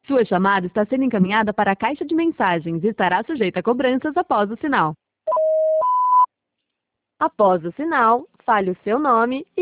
Sua chamada está sendo encaminhada para a caixa de mensagens e estará sujeita a cobranças após o sinal. Após o sinal, fale o seu nome